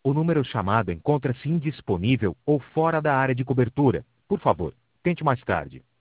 O número chamado encontra-se indisponível ou fora da área de cobertura. Por favor, tente mais tarde.